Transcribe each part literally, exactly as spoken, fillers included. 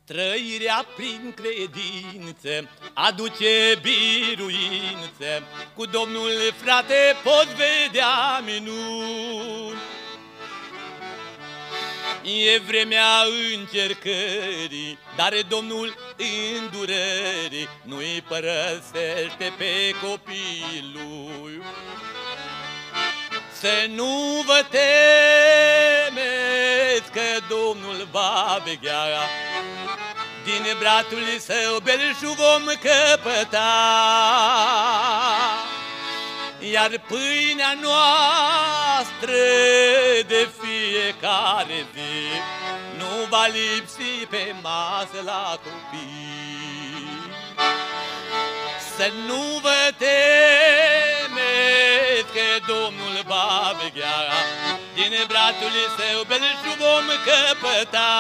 Trăirea prin credință aduce biruință, cu Domnul, frate, poți vedea minuni. E vremea încercării, dar Domnul îndurării nu-i părăsește pe copiii Lui. Să nu vă temeți că Domnul va veghea, din brațul Său belșug vom căpăta. Iar pâinea noastră de fiecare zi nu va lipsi pe masă la copii. Să nu vă temeți că Domnul va veghea, din brațul Său belșug vom căpăta.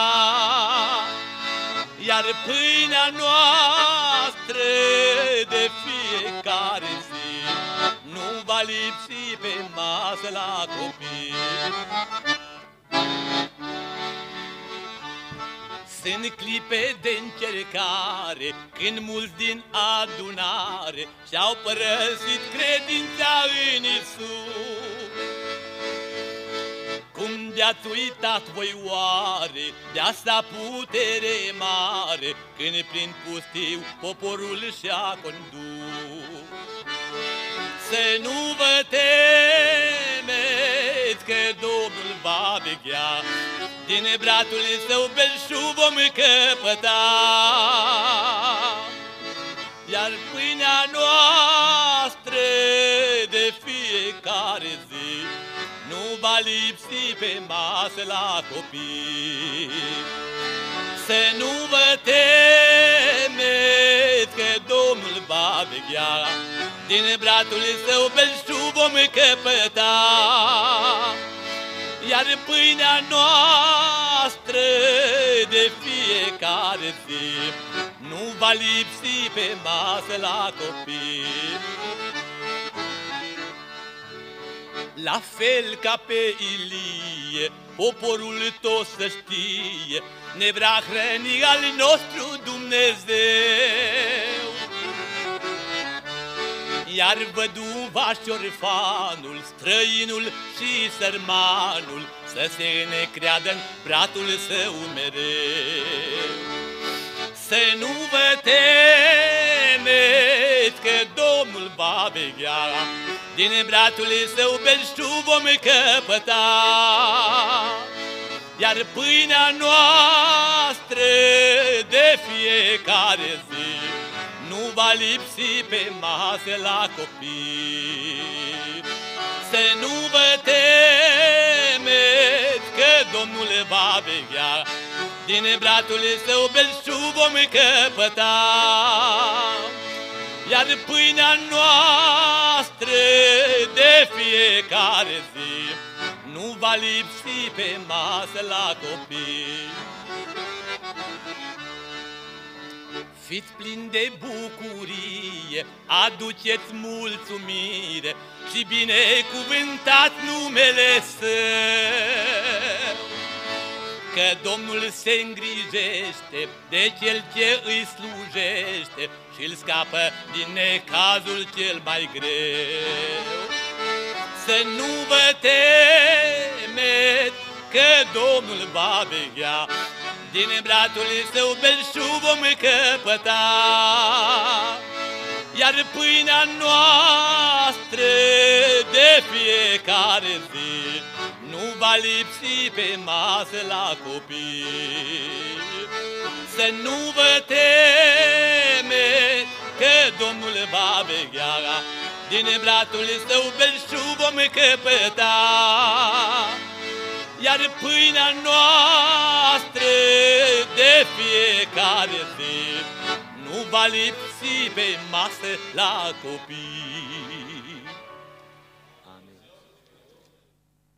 Iar pâinea noastră de fiecare zi nu va lipsi pe masă la copii. Sunt clipe de încercare, când mulți din adunare și-au părăsit credința în Iisus. Cum de-ați uitat voi oare de asta putere mare, când prin pustiu poporul și-a condus? Să nu vă temeți că Domnul va veghea, din brațul Său belșug vom căpăta. Iar pâinea noastră de fiecare zi nu va lipsi pe masă la copii. Să nu vă temeți că Domnul va veghea, din brațul Său belșug vom căpăta. Iar pâinea noastră de fiecare zi nu va lipsi pe masă la copii. La fel ca pe Ilie, poporul tot să știe, ne vrea hrăni al nostru Dumnezeu. Iar văduva și orfanul, străinul și sărmanul să se necreadă în brațul Său mereu. Să nu vă temeți că Domnul va veghea, din brațul Său belșug vom căpăta. Iar pâinea noastră de fiecare zi nu va lipsi pe masă la copii. Să nu vă temeți că Domnul va veghea, din brațul Său belșug vom căpăta. Iar pâinea noastră de fiecare zi nu va lipsi pe masă la copii. Fiți plini de bucurie, aduceți mulțumire și binecuvântați numele Său. Că Domnul se îngrijește de cel ce îi slujește și îl scapă din necazul cel mai greu. Să nu vă temeți că Domnul va veghea, din brațul Său belșug vom căpăta. Iar pâinea noastră de fiecare zi nu va lipsi pe masă la copii. Să nu vă temeți că Domnul va veghea, din brațul Său belșug vom căpăta. Iar pâinea noastră de fiecare zi nu va lipsi pe masă la copii.